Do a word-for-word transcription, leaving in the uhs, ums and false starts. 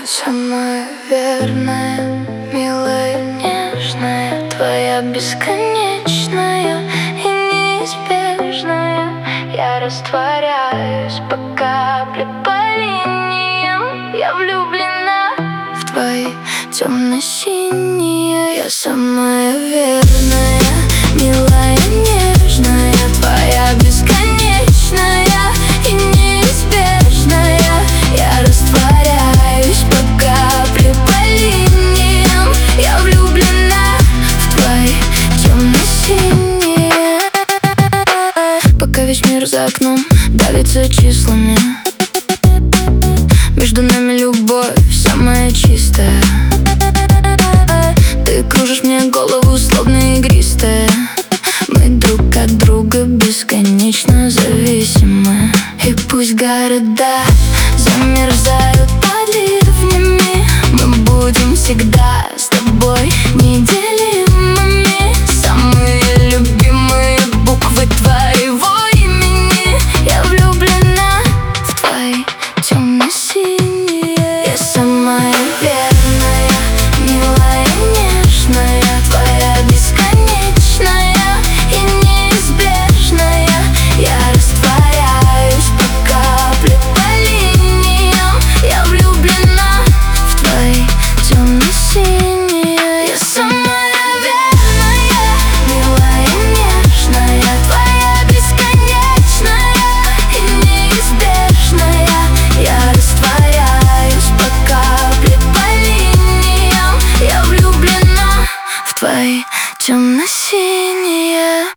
Самая верная, милая, нежная, твоя бесконечная и неизбежная. Я растворяюсь по капле, по линиям. Я влюблена в твои темно-синие. Я самая верная, милая, нежная.